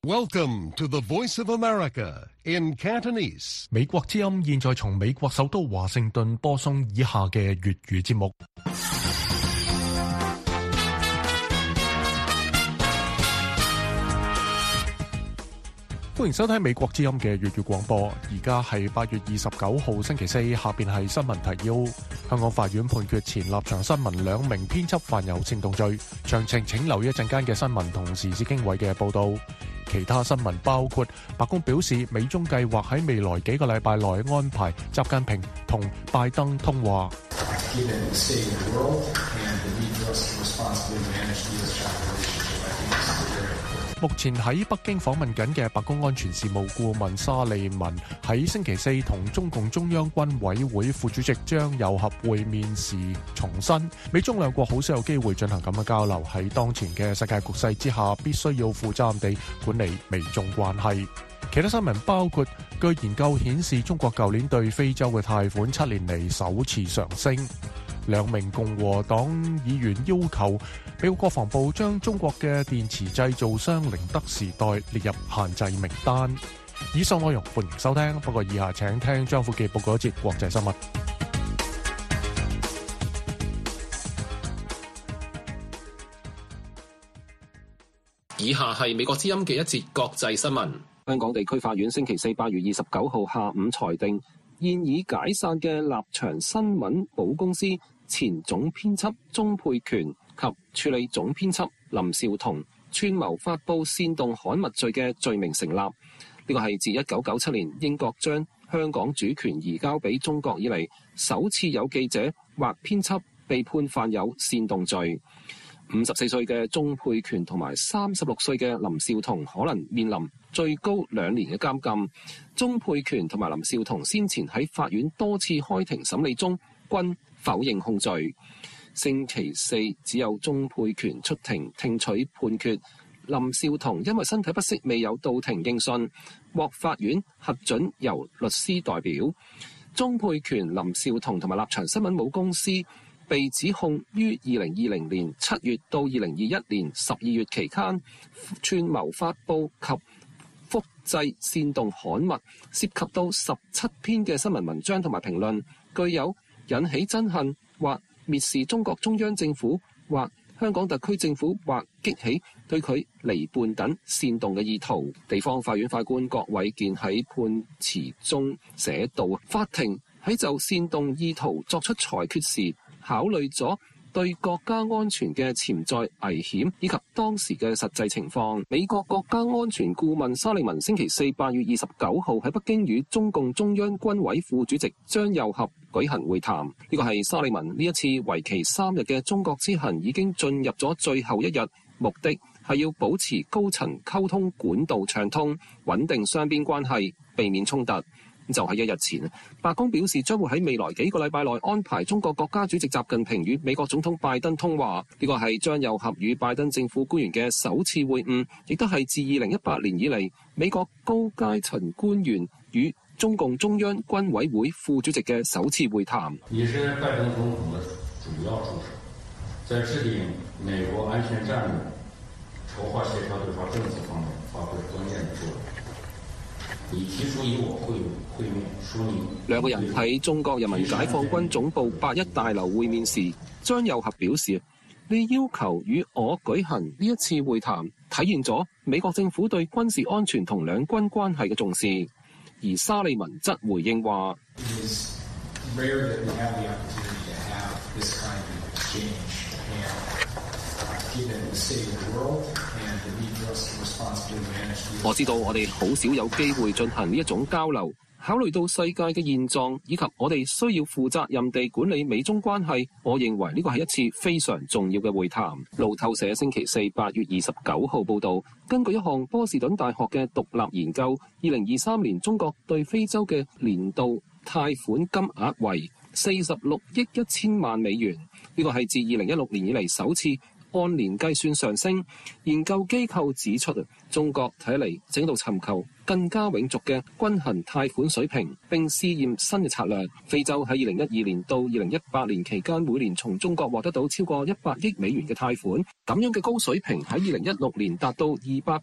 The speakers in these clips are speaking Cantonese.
Welcome to the Voice of America in Cantonese. 美國之音現在從美國首都華盛頓播送以下嘅粵語節目。歡迎收聽美國之音嘅粵語廣播。而家係8月29號星期四，下邊係新聞提要。香港法院判決前立場新聞2名編輯犯有煽動罪，詳情請留意一陣間嘅新聞同時事經緯嘅報導。其他新聞包括白宮表示，美中計劃喺未來幾個禮拜內安排習近平同拜登通話。目前喺北京訪問緊嘅白宮安全事務顧問沙利文喺星期四同中共中央軍委會副主席張又俠會面時重申，美中兩國好少有機會進行咁嘅交流，喺當前嘅世界局勢之下，必須要負責任地管理美中關係。其他新聞包括，據研究顯示，中國舊年對非洲嘅貸款7年嚟首次上升。2名共和黨議員要求美國國防部將中國嘅電池製造商寧德時代列入限制名單。以上內容歡迎收聽，不過以下請聽張富記報告一節國際新聞。 以下係美國之音嘅一節國際新聞。 香港地區法院星期四8月29號下午裁定，現已解散嘅立場新聞母公司前總編輯鍾沛權及處理總編輯林紹桐串謀發布煽動刊物罪嘅罪名成立。呢個係自1997年英國將香港主權移交俾中國以嚟，首次有記者或編輯被判犯有煽動罪。54歲嘅鍾沛權同埋36歲嘅林紹桐可能面臨最高2年嘅監禁。鍾沛權同埋林紹桐先前喺法院多次開庭審理中均否認控罪。星期四只有鍾沛權出庭聽取判決，林紹桐因為身體不適未有到庭應訊，獲法院核准由律師代表。鍾沛權、林紹桐同埋立場新聞母公司被指控於2020年7月到2021年12月期間串謀發布及複製煽動刊物，涉及到17篇嘅新聞文章同埋評論，具有引起憎恨或蔑視中國中央政府或香港特區政府或激起對佢離叛等煽動嘅意圖。地方法院法官郭偉健喺判詞中寫道，法庭喺就煽動意圖作出裁決時，考慮咗對國家安全嘅潛在危險以及當時嘅實際情況。美國國家安全顧問沙利文星期四8月29號喺北京與中共中央軍委副主席張又俠舉行會談。呢個係沙利文呢一次為期3日嘅中國之行已經進入咗最後一日，目的係要保持高層溝通管道暢通，穩定雙邊關係，避免衝突。就喺1日前，白宮表示將會喺未來幾個禮拜內安排中國國家主席習近平與美國總統拜登通話。呢個係張又俠與拜登政府官員嘅首次會晤，亦都係自2018年以嚟美國高階層官員與中共中央軍委會副主席嘅首次會談。 你是拜登總統的主要助手，在制定美國安全戰略、籌劃協調對華政策方面發揮關鍵作用。你提出與我會面，說明兩個人喺中國人民解放軍總部8·1大樓會面時，張又俠表示，你要求與我舉行呢一次會談，體現咗美國政府對軍事安全同兩軍關係嘅重視。而沙利文則回應話，我知道我哋好少有機會進行呢一種交流，考慮到世界嘅現狀以及我哋需要負責任地管理美中關係，我認為呢個係一次非常重要嘅會談。路透社星期四8月29號報導，根據一項波士頓大學嘅獨立研究，2023年中國對非洲嘅年度貸款金額為46億1000萬美元，呢個係自2016年以嚟首次按年計算上升。研究機構指出，中國睇嚟正喺度尋求更加永續嘅均衡貸款水平，並試驗新嘅策略。非洲喺2012年到2018年期間，每年從中國獲得到超過100億美元嘅貸款。咁樣嘅高水平喺2016年達到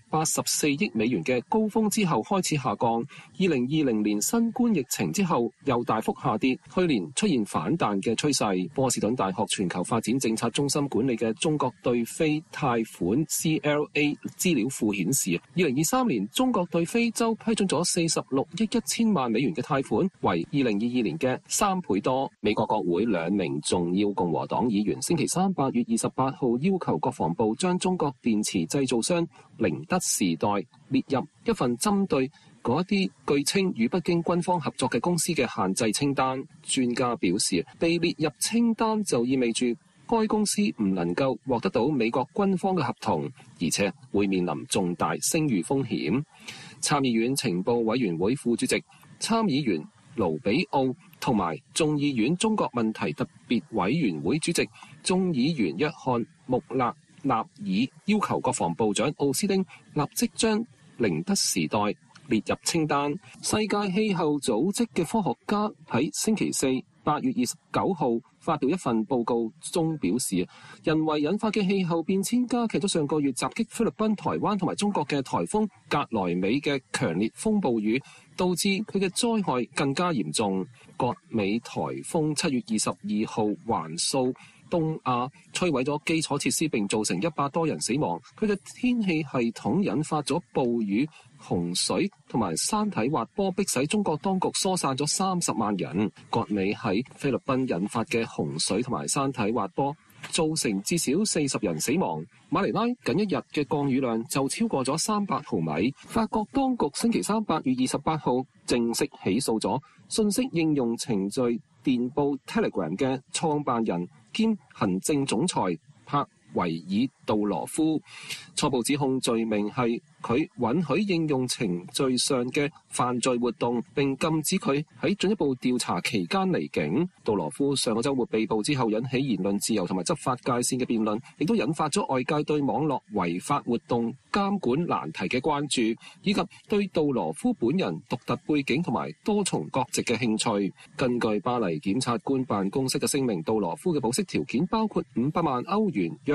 284億美元嘅高峰之後開始下降。2020年新冠疫情之後又大幅下跌，去年出現反彈嘅趨勢。波士頓大學全球發展政策中心管理嘅中國對非貸款 CLA 資料庫顯示，2023年中國對非洲批准咗46億1000萬美元嘅貸款，為2022年嘅3倍多。美國國會兩名重要共和黨議員星期三8月28號要求國防部將中國電池製造商寧德時代列入一份針對嗰啲據稱與北京軍方合作嘅公司嘅限制清單。專家表示，被列入清單就意味住該公司唔能夠獲得到美國軍方嘅合同，而且會面臨重大聲譽風險。參議院情報委員會副主席參議員盧比奧同埋眾議院中國問題特別委員會主席眾議員約翰穆勒納爾要求國防部長奧斯汀立即將寧德時代列入清單。世界氣候組織嘅科學家喺星期四8月29號發表一份報告中表示，人為引發嘅氣候變遷加劇咗上個月襲擊菲律賓、台灣同埋中國嘅颱風格萊美嘅強烈風暴雨，導致佢嘅災害更加嚴重。格美颱風7月22號橫掃東亞，摧毀咗基礎設施並造成100多人死亡。佢嘅天氣系統引發咗暴雨、洪水同埋山體滑坡，迫使中國當局疏散咗30萬人。格美喺菲律賓引發嘅洪水同埋山體滑坡造成至少40人死亡。馬尼拉近一日嘅降雨量就超過咗300毫米。法國當局星期三8月28號正式起訴咗信息應用程序電報 Telegram 嘅創辦人兼行政總裁帕維爾杜羅夫。初步指控罪名係佢允許應用程序上嘅犯罪活動，並禁止佢喺進一步調查期間離境。杜羅夫上個週末被捕之後，引起言論自由同埋執法界線嘅辯論，亦都引發咗外界對網絡違法活動監管難題嘅關注，以及對杜羅夫本人獨特背景同埋多重國籍嘅興趣。根據巴黎檢察官辦公室嘅聲明，杜羅夫嘅保釋條件包括500萬歐元約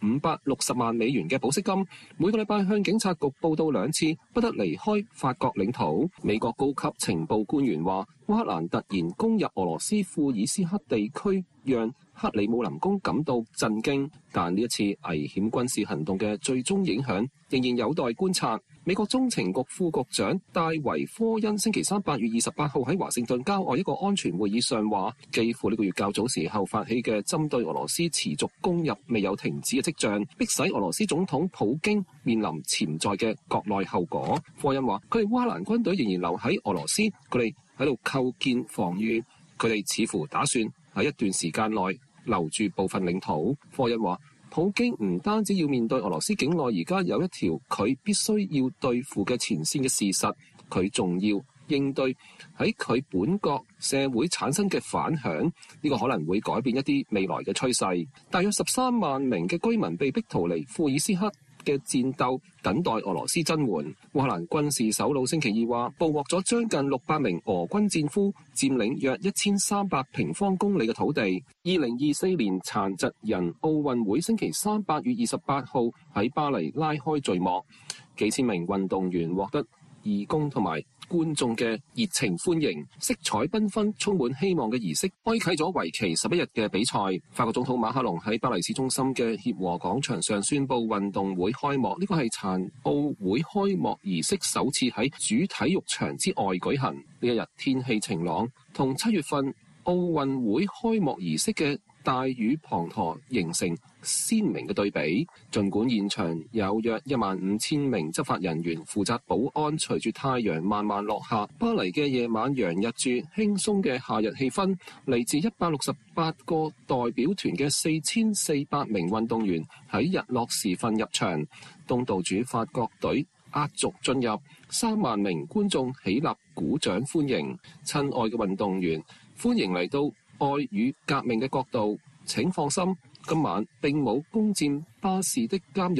560萬美元嘅保釋金，每個禮拜向警察局報到2次，不得離開法國領土。美國高級情報官員話，烏克蘭突然攻入俄羅斯庫爾斯克地區，讓克里姆林宮感到震驚，但呢一次危險軍事行動嘅最終影響仍然有待觀察。美國中情局副局長戴維科恩星期三8月28號喺華盛頓郊外一個安全會議上話，幾乎呢個月較早時候發起嘅針對俄羅斯持續攻入未有停止嘅跡象，迫使俄羅斯總統普京面臨潛在嘅國內後果。科恩話，佢哋烏克蘭軍隊仍然留喺俄羅斯，佢哋喺度構建防禦，佢哋似乎打算喺一段時間內留住部分領土。科恩話，普京唔單止要面對俄羅斯境內而家有一條佢必須要對付嘅前線嘅事實，佢仲要應對喺佢本國社會產生嘅反響，呢個可能會改變一啲未來嘅趨勢。大約13萬名嘅居民被逼逃離庫爾斯克嘅戰鬥，等待俄羅斯增援。烏克蘭軍事首腦星期二話，捕獲咗將近600名俄軍戰俘，佔領約1300平方公里嘅土地。2024年殘疾人奧運會星期三8月28號喺巴黎拉開序幕，幾千名運動員獲得義工同埋觀眾嘅熱情歡迎，色彩繽紛、充滿希望嘅儀式開啟咗為期11日嘅比賽。法國總統馬克龍喺巴黎市中心嘅協和廣場上宣布運動會開幕，呢個係殘奧會開幕儀式首次喺主體育場之外舉行。呢一日天氣晴朗，同7月份奧運會開幕儀式嘅大雨滂沱形成鮮明嘅對比。儘管現場有約15000名執法人員負責保安，隨住太陽慢慢落下，巴黎嘅夜晚洋溢住輕鬆嘅夏日氣氛。嚟自168個代表團嘅4400名運動員喺日落時分入場，東道主法國隊壓軸進入，3萬名觀眾起立鼓掌歡迎。親愛嘅運動員，歡迎嚟到愛與革命嘅國度，請放心，今晚並冇攻佔巴士的監獄，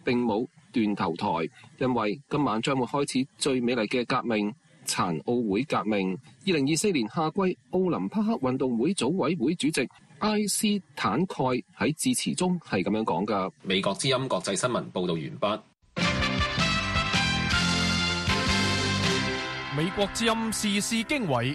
並冇斷頭台，因為今晚將會開始最美麗嘅革命——殘奧會革命。2024年夏季奧林匹克運動會組委會主席埃斯坦蓋喺致辭中係咁樣講㗎。 美國之音國際新聞報道完畢。 美國之音時事經緯。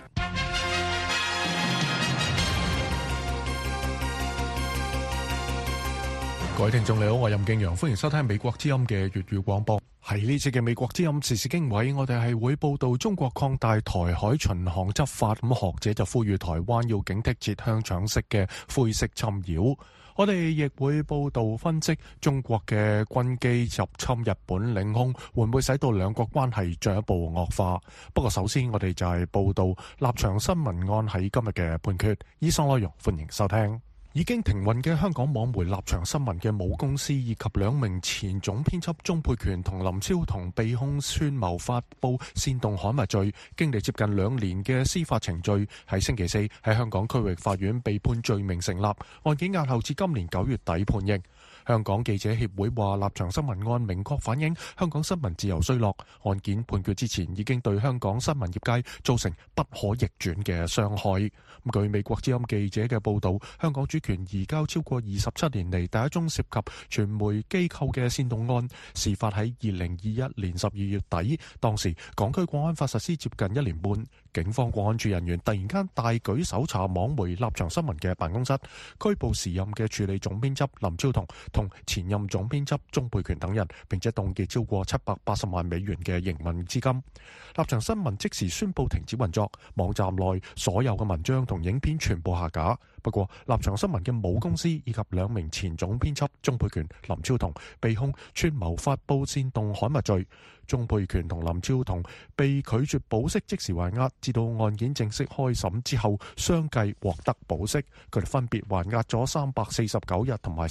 各位聽眾你好，我係任敬陽，歡迎收聽美國之音嘅粵語廣播。喺呢次嘅美國之音時事經緯，我哋係會報道中國擴大台海巡航執法，咁學者就呼籲台灣要警惕截香腸式嘅灰色侵擾。我哋亦會報道分析中國嘅軍機入侵日本領空，會唔會使到兩國關係進一步惡化？不過首先我哋就係報道立場新聞案喺今日嘅判決。以上內容歡迎收聽。已經停運嘅香港網媒立場新聞嘅母公司以及兩名前總編輯鍾沛權同林超同被控串謀發布煽動刊物罪，經歷接近2年嘅司法程序，喺星期四喺香港區域法院被判罪名成立，案件押後至今年9月底判刑。香港記者協會話，立場新聞案明確反映香港新聞自由衰落，案件判決之前已經對香港新聞業界造成不可逆轉嘅傷害。據美國之音記者嘅報導，香港主權移交超過27年嚟第一宗涉及傳媒機構嘅煽動案，事發喺2021年12月底，當時港區國安法實施接近1年半，警方國安處人員突然間大舉搜查網媒立場新聞嘅辦公室，拘捕時任嘅助理總編輯林超同前任總編輯鍾沛權等人，並且凍結超過780萬美元嘅營運資金。立場新聞即時宣布停止運作，網站內所有嘅文章同影片全部下架。不過，立場新聞嘅母公司以及2名前總編輯鍾沛權、林超同被控串謀發布煽動刊物罪。鍾沛權同林超同被拒絕保釋，即時還押，至到案件正式開審之後，相繼獲得保釋。佢哋分別還押咗349日同埋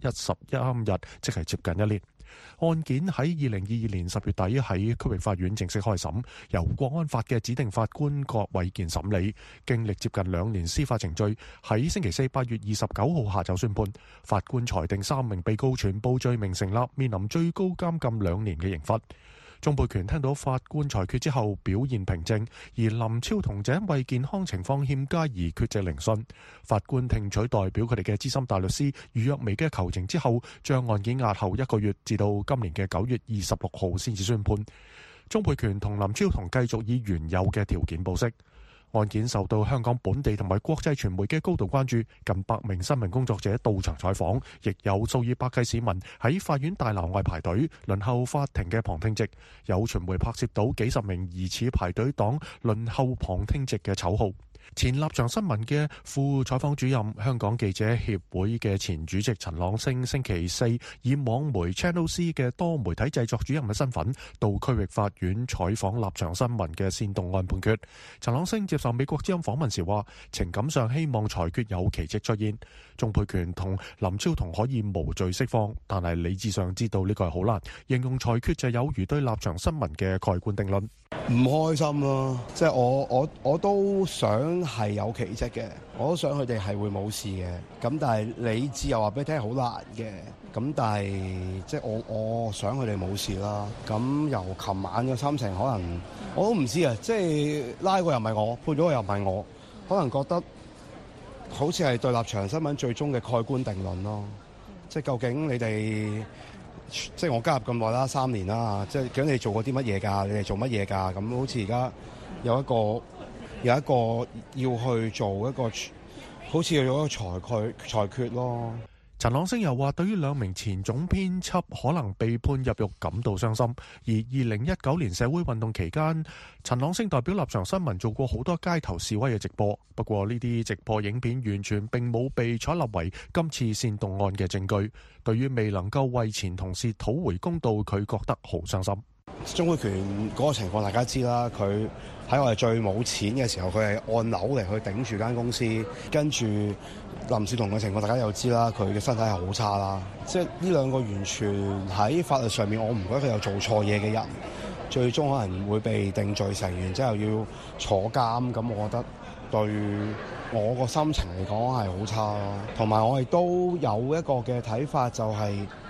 313日，即係接近1年。案件喺2022年10月底喺區域法院正式開審，由國安法嘅指定法官郭偉健審理。經歷接近2年司法程序，喺星期四8月29號下晝宣判，法官裁定3名被告全部罪名成立，面臨最高監禁2年嘅刑罰。鍾沛權聽到法官裁決之後表現平靜，而林超同就因為健康情況欠佳而缺席聆訊。法官聽取代表佢哋嘅資深大律師余若薇嘅求情之後，將案件押後1個月，至到今年嘅9月26號先至宣判。鍾沛權同林超同繼續以原有嘅條件保釋。案件受到香港本地同埋國際傳媒嘅高度關注，近100名新聞工作者到場採訪，亦有數以百計市民喺法院大樓外排隊輪候法庭嘅旁聽席。有傳媒拍攝到幾十名疑似排隊黨輪候旁聽席嘅醜號。前立場新聞嘅副採訪主任、香港記者協會嘅前主席陳朗昇，星期四以網媒 Channel C 嘅多媒體製作主任嘅身份到區域法院採訪立場新聞嘅煽動案判決。陳朗昇接受美國之音訪問時話，情感上希望裁決有奇蹟出現，鍾沛權同林超同可以無罪釋放，但係理智上知道呢個係好難，形容裁決就有如對立場新聞嘅蓋棺定論。 唔開心咯，即係我都想係有奇蹟嘅，我都想佢哋係會冇事嘅。咁但係理智又話俾你聽好難嘅。咁但係即係我想佢哋冇事啦。咁由琴晚嘅心情，可能我都唔知啊。即係拉個又唔係我，判咗個又唔係我，可能覺得好似係對立場新聞最終嘅蓋棺定論咯。即係究竟你哋？即係我加入咁耐啦，3年啦，即係究竟你做過啲乜嘢㗎？你哋做乜嘢㗎？咁好似而家有一個要去做一個，好似有一個裁決咯。 陳朗昇又話，對於2名前總編輯可能被判入獄感到傷心。而2019年社會運動期間，陳朗昇代表立場新聞做過好多街頭示威嘅直播，不過呢啲直播影片完全並冇被採納為今次煽動案嘅證據。對於未能夠為前同事討回公道，佢覺得好傷心。 鍾沛權嗰個情況大家知啦，佢喺我哋最冇錢嘅時候，佢係按樓嚟去頂住間公司，跟住林少彤嘅情況大家又知啦，佢嘅身體係好差啦。即係呢2個完全喺法律上面，我唔覺得佢有做錯嘢嘅人，最終可能會被定罪成員之後要坐監。咁我覺得對我個心情嚟講係好差咯。同埋我亦都有一個嘅睇法，就係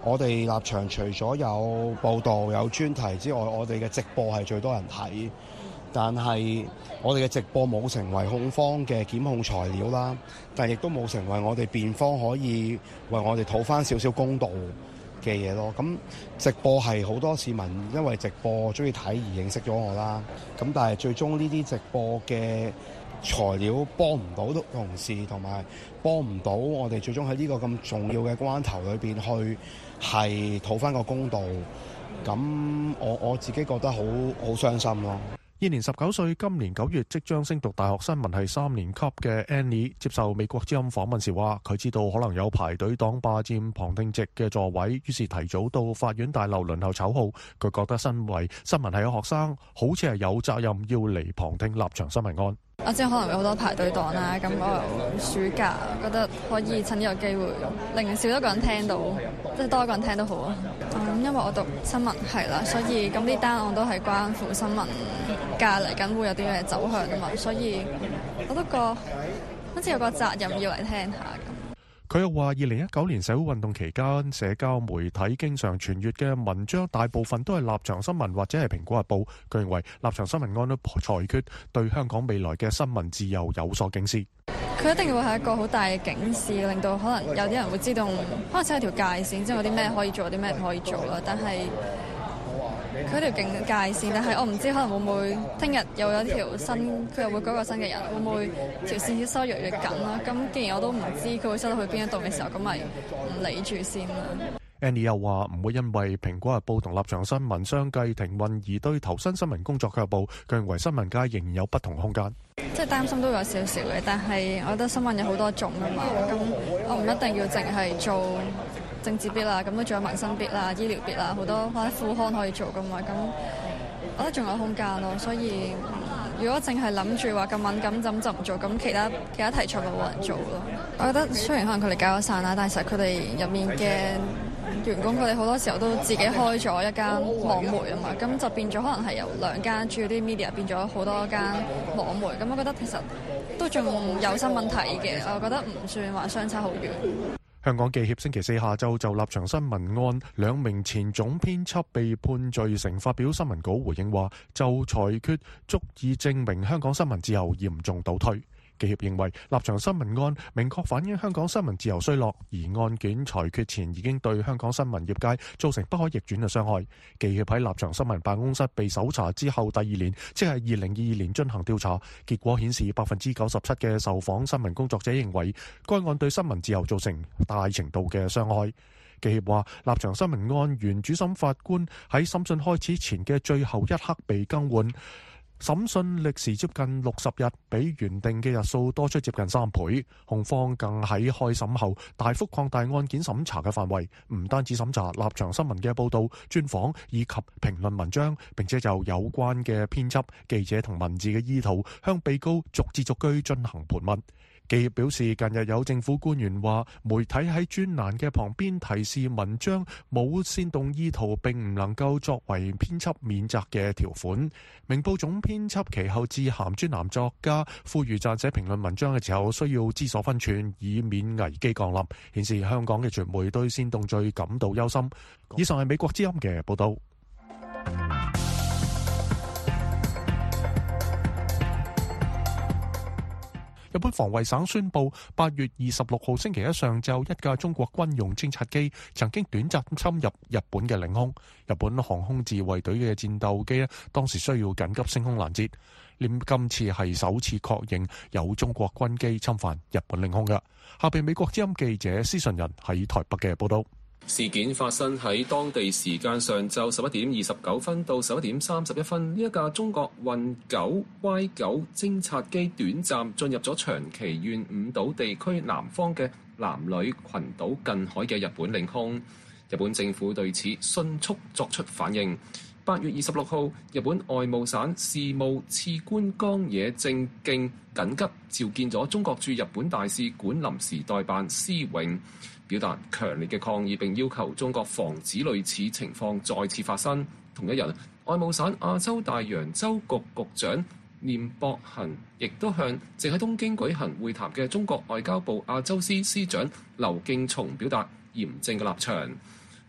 我哋立場除咗有報導有專題之外，我哋嘅直播係最多人睇，但係我哋嘅直播冇成為控方嘅檢控材料啦，但亦都冇成為我哋辯方可以為我哋討翻少少公道嘅嘢咯。咁直播係好多市民因為直播鍾意睇而認識咗我啦。咁但係最終呢啲直播嘅材料幫唔到同事，同埋幫唔到我哋最終喺呢個咁重要嘅關頭裏邊去係討翻個公道。咁我自己覺得好傷心咯。 現年19歲，今年9月即將升讀大學新聞系3年級嘅 Annie 接受美國之音訪問時話，佢知道可能有排隊黨霸佔旁聽席嘅座位，於是提早到法院大樓輪候籌號。佢覺得身為新聞系嘅學生，好似係有責任要嚟旁聽立場新聞案。 我知可能有好多排隊黨啦，咁我暑假覺得可以趁呢個機會令少一個人聽到，即係多一個人聽都好啊。因為我讀新聞系啦，所以咁呢單案都係關乎新聞界嚟緊會有啲咩走向啊嘛，所以我都覺好似有個責任要嚟聽下。 佢又話2019年社會運動期間，社交媒體經常傳閱嘅文章大部分都係立場新聞或者係蘋果日報。佢認為立場新聞案嘅裁決對香港未來嘅新聞自由有所警示。 佢一定會係一個好大嘅警示，令到可能有啲人會知道，可能先有條界線，即係有啲咩可以做，有啲咩唔可以做啦。但係佢條界線，但係我唔知可能會唔會聽日又有一條新，佢又會改個新嘅人，會唔會條線越收越緊啦？咁既然我都唔知佢會收到去邊一度嘅時候，咁咪唔理住先啦。 Annie 又話唔會因為蘋果日報同立場新聞相繼停運而對投身新聞工作卻步。佢認為新聞界仍然有不同空間。 即係擔心都有少少嘅，但係我覺得新聞有好多種啊嘛，咁我唔一定要淨係做政治 bit 啦，咁都仲有民生 bit 啦、醫療 bit 啦，好多或者副刊可以做噶嘛，咁我覺得仲有空間咯。所以如果淨係諗住話咁敏感就唔做，咁其他題材咪冇人做咯。我覺得雖然可能佢哋搞咗散啦，但係其實佢哋入面嘅員工佢哋好多時候都自己開咗一間網媒啊嘛，咁就變咗可能係由2間主要啲 media 變咗好多間網媒，咁我覺得其實都仲有新聞睇嘅，我覺得唔算話相差好遠。 香港記協星期4下晝就立場新聞案2名前總編輯被判罪成發表新聞稿回應話，就裁決足以證明香港新聞自由嚴重倒退。記協認為立場新聞案明確反映香港新聞自由衰落，而案件裁決前已經對香港新聞業界造成不可逆轉嘅傷害。記協喺立場新聞辦公室被搜查之後第2年，即係2022年進行調查，結果顯示97%嘅受訪新聞工作者認為該案對新聞自由造成大程度嘅傷害。記協話立場新聞案原主審法官喺審訊開始前嘅最後一刻被更換，審訊歷時接近60日，比原定嘅日數多出接近3倍。控方更喺開審後大幅擴大案件審查嘅範圍，唔單止審查立場新聞嘅報導、專訪以及評論文章，並且就有關嘅編輯、記者同文字嘅意圖向被告逐字逐句進行盤問。記協表示，近日有政府官員話，媒體喺專欄嘅旁邊提示文章冇煽動意圖，並唔能夠作為編輯免責嘅條款。明報總編輯其後致函專欄作家，呼籲撰寫評論文章嘅時候需要知所分寸，以免危機降臨，顯示香港嘅傳媒對煽動罪感到憂心。以上係美國之音嘅報道。日本防衛省宣布，8月26號星期一上晝，一架中國軍用偵察機曾經短暫侵入日本嘅領空。日本航空自衛隊嘅戰鬥機當時需要緊急升空攔截。今次係首次確認有中國軍機侵犯日本領空嘅。下邊美國之音記者施順仁喺台北嘅報道。 事件發生喺當地時間上晝11點29分到11點31分，呢一架中國運 9Y9 偵察機短暫進入咗長崎縣五島地區南方嘅南呂群島近海嘅日本領空。日本政府對此迅速作出反應。8月26號，日本外務省事務次官江野正敬緊急召見咗中國駐日本大使館臨時代辦施永，表達強烈嘅抗議，並要求中國防止類似情況再次發生。同一日，外務省亞洲大洋洲局局長念博恒亦都向正喺東京舉行會談嘅中國外交部亞洲司司長劉敬松表達嚴正嘅立場。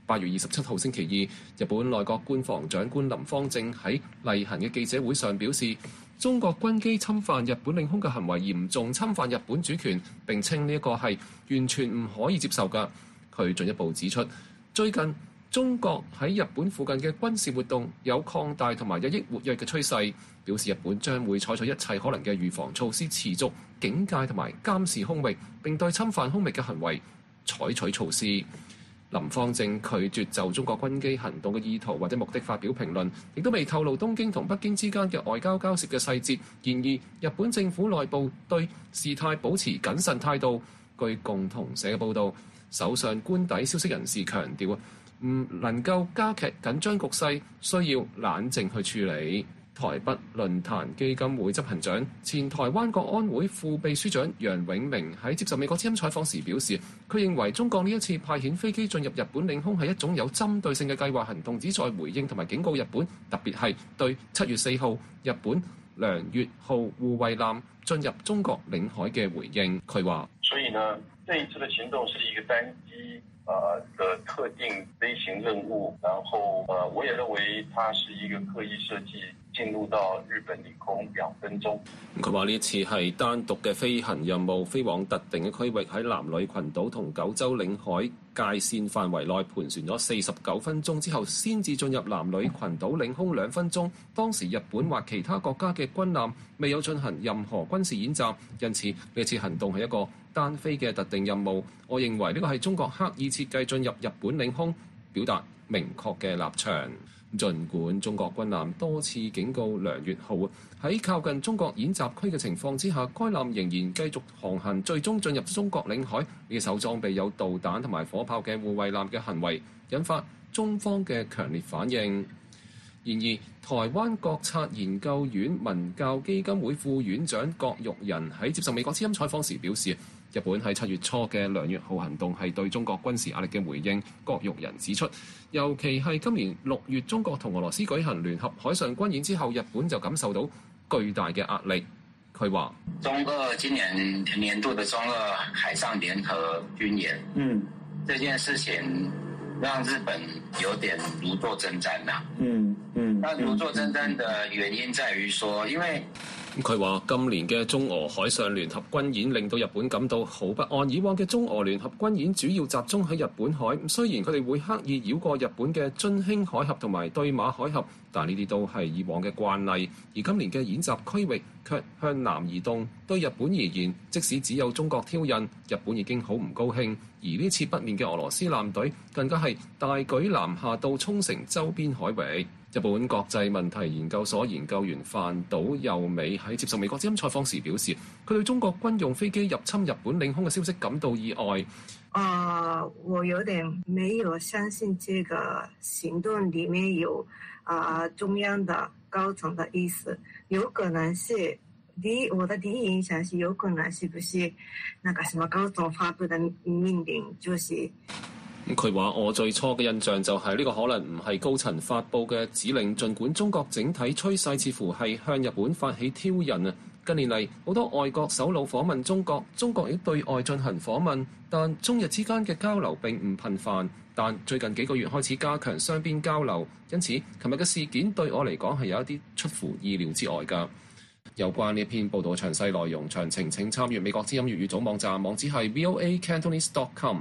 8月27號星期二，日本內閣官房長官林芳正喺例行嘅記者會上表示，中國軍機侵犯日本領空嘅行為嚴重侵犯日本主權，並稱呢一個係完全唔可以接受㗎。佢進一步指出，最近中國喺日本附近嘅軍事活動有擴大同埋日益活躍嘅趨勢，表示日本將會採取一切可能嘅預防措施，持續警戒同埋監視空域，並對侵犯空域嘅行為採取措施。林芳正拒絕就中國軍機行動嘅意圖或者目的發表評論，亦都未透露東京同北京之間嘅外交交涉嘅細節。然而，日本政府內部對事態保持謹慎態度。據共同社嘅報導，首相官邸消息人士強調，唔能夠加劇緊張局勢，需要冷靜去處理。台北論壇基金會執行長、前台灣國安會副秘書長楊永明喺接受美國之音採訪時表示，佢認為中國呢一次派遣飛機進入日本領空係一種有針對性嘅計劃行動，旨在回應同埋警告日本，特別係對7月4號日本梁越號護衛艦進入中國領海嘅回應。佢話： 所以呢，這一次的行動是一個單機的特定飛行任務，然後我也認為它是一個刻意設計進入到日本領空2分鐘。 佢話呢次係單獨嘅飛行任務，飛往特定嘅區域，喺南女群島同九州領海界線範圍內盤旋咗49分鐘之後，先至進入南女群島領空2分鐘。當時日本或其他國家嘅軍艦未有進行任何軍事演習，因此呢次行動係一個單飛嘅特定任務。我認為呢個係中國刻意設計進入日本領空，表達明確嘅立場。儘管中國軍艦多次警告梁越號喺靠近中國演習區嘅情況之下，該艦仍然繼續航行，最終進入中國領海。呢艘裝備有導彈同埋火炮嘅護衛艦嘅行為，引發中方嘅強烈反應。然而，台灣國策研究院文教基金會副院長郭玉仁喺接受美國之音採訪時表示，日本喺7月初嘅梁越號行動係對中國軍事壓力嘅回應。郭玉仁指出，尤其係今年6月中國同俄羅斯舉行聯合海上軍演之後，日本就感受到巨大嘅壓力。佢話： 中俄今年度的中俄海上聯合軍演，這件事情讓日本有點如坐針氈啦。那如坐針氈的原因在於說，因為佢話今年嘅中俄海上聯合軍演令到日本感到好不安。以往嘅中俄聯合軍演主要集中喺日本海，雖然佢哋會刻意繞過日本嘅津輕海峽同埋對馬海峽，但呢啲都係以往嘅慣例。而今年嘅演習區域卻向南移動，對日本而言，即使只有中國挑釁，日本已經好唔高興。而呢次北面嘅俄羅斯艦隊更加係大舉南下到沖繩周邊海域。日本國際問題研究所研究員飯島佑美喺接受美國之音採訪時表示，佢對中國軍用飛機入侵日本領空嘅消息感到意外。 我有點沒有相信這個行動裡面有中央的高層的意思，有可能是我的第一印象是有可能是不是那個什麼高層發布的命令，就是佢話：我最初嘅印象就係呢個可能唔係高層發布嘅指令，儘管中國整體趨勢似乎係向日本發起挑釁啊。近年嚟好多外國首腦訪問中國，中國亦對外進行訪問，但中日之間嘅交流並唔頻繁。但最近幾個月開始加強雙邊交流，因此琴日嘅事件對我嚟講係有一啲出乎意料之外㗎。有關呢篇報道嘅詳細內容，詳情請參閱美國之音粵語總網站，網址係 voacantonese.com。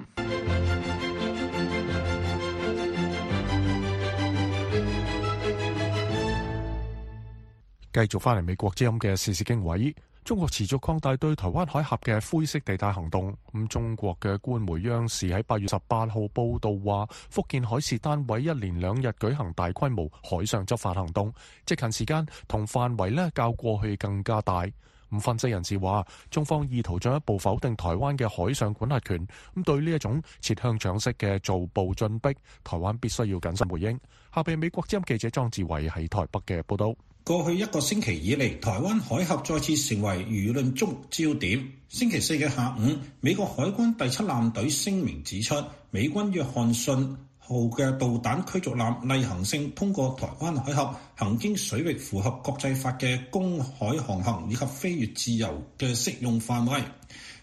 繼續翻嚟美國之音嘅時事經緯，中國持續擴大對台灣海峽嘅灰色地帶行動。中國嘅官媒央視喺8月18號報道話，福建海事單位一連2日舉行大規模海上執法行動，執勤時間同範圍較過去更加大。分析人士話，中方意圖進一步否定台灣嘅海上管轄權，對呢一種切香腸式嘅逐步進逼，台灣必須要謹慎回應。下邊美國之音記者莊志偉喺台北嘅報道。 過去1個星期以嚟，台灣海峽再次成為輿論中焦點。星期4嘅下午，美國海軍第7艦隊聲明指出，美軍約翰遜號嘅導彈驅逐艦例行性通過台灣海峽，行經水域符合國際法嘅公海航行以及飛越自由嘅適用範圍。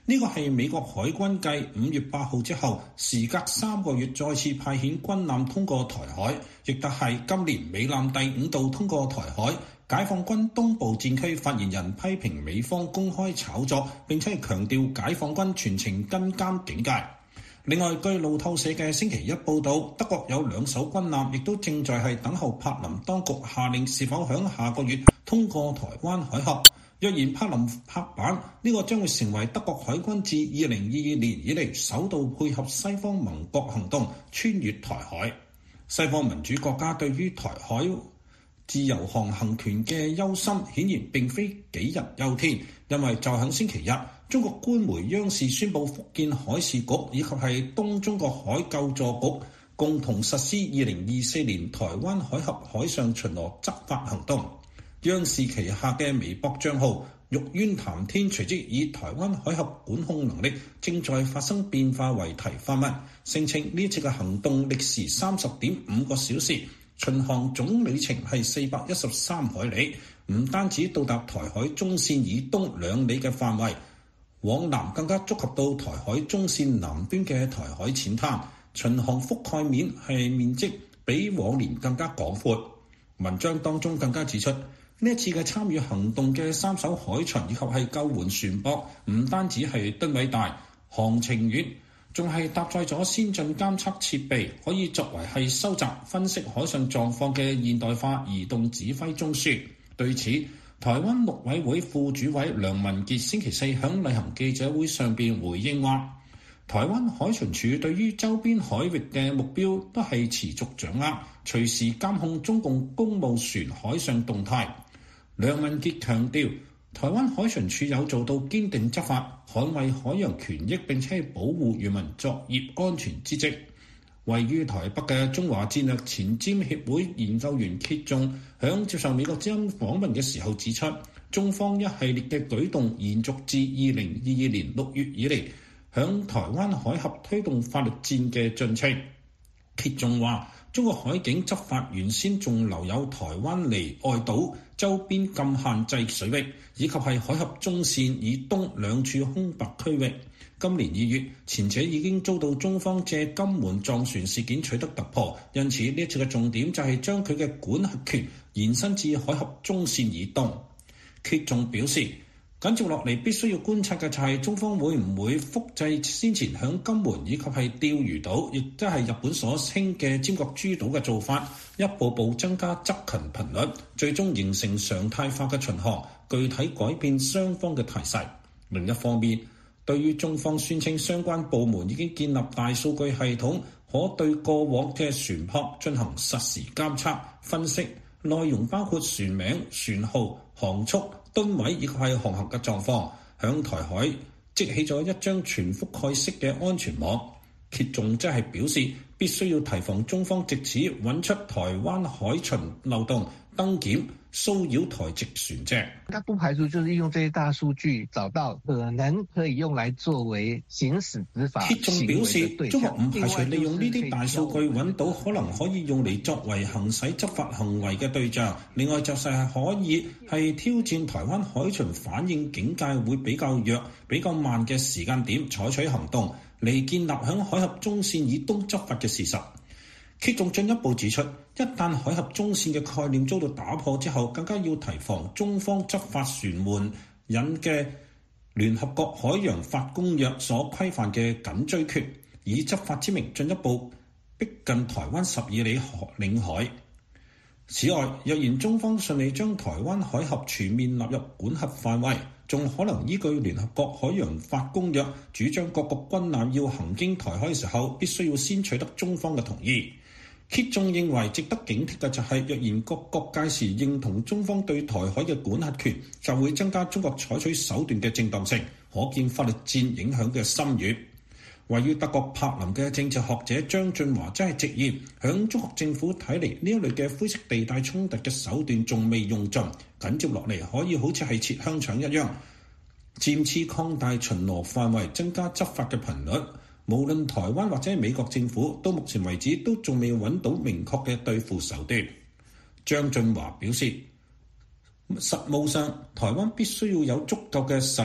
呢個係美國海軍繼5月8號之後，時隔3個月再次派遣軍艦通過台海，亦都係今年美艦第5度通過台海。解放軍東部戰區發言人批評美方公開炒作，並且強調解放軍全程跟監警戒。另外，據路透社嘅星期一報導，德國有2艘軍艦亦都正在係等候柏林當局下令是否響下個月通過台灣海峽。若然柏林拍板，呢個將會成為德國海軍自2022年以嚟首度配合西方盟國行動穿越台海。西方民主國家對於台海自由航行權嘅憂心顯然並非杞人憂天，因為就喺星期一，中國官媒央視宣布福建海事局以及係東中國海救助局共同實施2024年台灣海峽海上巡邏執法行動。央視旗下嘅微博賬號玉淵談天隨即以台灣海峽管控能力正在發生變化為題發文，聲稱呢次嘅行動歷時30.5個小時，巡航總里程係413海里，唔單止到達台海中線以東2里嘅範圍，往南更加觸及到台海中線南端嘅台海淺灘，巡航覆蓋面積比往年更加廣闊。文章當中更加指出，呢一次嘅參與行動嘅3艘海巡以及係救援船舶，唔單止係噸位大、航程遠，仲係搭載咗先進監測設備，可以作為係收集、分析海上狀況嘅現代化移動指揮中樞。對此，台灣陸委會副主委梁文傑星期四響例行記者會上邊回應話，台灣海巡署對於周邊海域嘅目標都係持續掌握，隨時監控中共公務船海上動態。梁文傑強調，台灣海巡署有做到堅定執法、捍衛海洋權益並且保護漁民作業安全之職。位於台北嘅中華戰略前瞻協會研究員揭仲響接受美國之音訪問嘅時候指出，中方一系列嘅舉動延續至2022年6月以嚟，響台灣海峽推動法律戰嘅進程。揭仲話，中國海警執法原先仲留有台灣離岸島周邊禁限制水域，以及係海峽中線以東2處空白區域。今年2月，前者已經遭到中方借金門撞船事件取得突破，因此呢一次嘅重點就係將佢嘅管轄權延伸至海峽中線以東。揭仲表示，緊接落嚟必須要觀察嘅就係中方會唔會複製先前響金門以及係釣魚島，亦即係日本所稱嘅尖閣諸島嘅做法，一步步增加執勤頻率，最終形成常態化嘅巡航，具體改變雙方嘅態勢。另一方面，對於中方宣稱相關部門已經建立大數據系統，可對過往嘅船舶進行實時監測分析，內容包括船名、船號、航速、噸位以及係航行嘅狀況，響台海織起咗一張全覆蓋式嘅安全網。揭仲即係表示，必須要提防中方藉此揾出台灣海巡漏洞，登檢騷擾台籍船隻。 他不排除就是利用這些大數據找到可能可以用來作為行使執法行為的對象。揭仲表示，中國唔排除利用呢啲大數據揾到可能可以用嚟作為行使執法行為嘅對象。另外就係可以係挑戰台灣海巡反應警戒會比較弱、比較慢嘅時間點採取行動，嚟建立響海峽中線以東執法嘅事實。揭仲進一步指出，一旦海峽中線嘅概念遭到打破之後，更加要提防中方執法船門引嘅聯合國海洋法公約所規範嘅緊追權，以執法之名進一步逼近台灣12里領海。此外，若然中方順利將台灣海峽全面納入管轄範圍，仲可能依據聯合國海洋法公約，主張各國軍艦要行經台海嘅時候，必須要先取得中方嘅同意。揭仲認為值得警惕嘅就係，若然各國屆時認同中方對台海嘅管轄權，就會增加中國採取手段嘅正當性，可見法律戰影響嘅深遠。位於德國柏林嘅政治學者張俊華真係直言，響中國政府睇嚟，呢一類嘅灰色地帶衝突嘅手段仲未用盡，緊接落嚟可以好似係切香腸一樣，漸次擴大巡邏範圍，增加執法嘅頻率。無論台灣或者美國政府，到目前為止都仲未揾到明確嘅對付手段。張俊華表示，實務上台灣必須要有足夠嘅實力，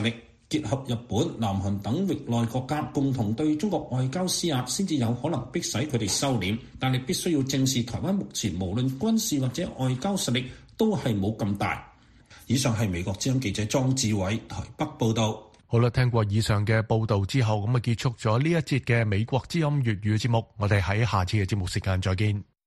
結合日本、南韓等域內國家共同對中國外交施壓，先至有可能迫使佢哋收斂。但係必須要正視台灣目前無論軍事或者外交實力都係冇咁大。以上係美國之音記者莊志偉台北報道。 好啦，聽過以上嘅報道之後，咁啊結束咗呢一節嘅美國之音粵語節目。我哋喺下次嘅節目時間再見。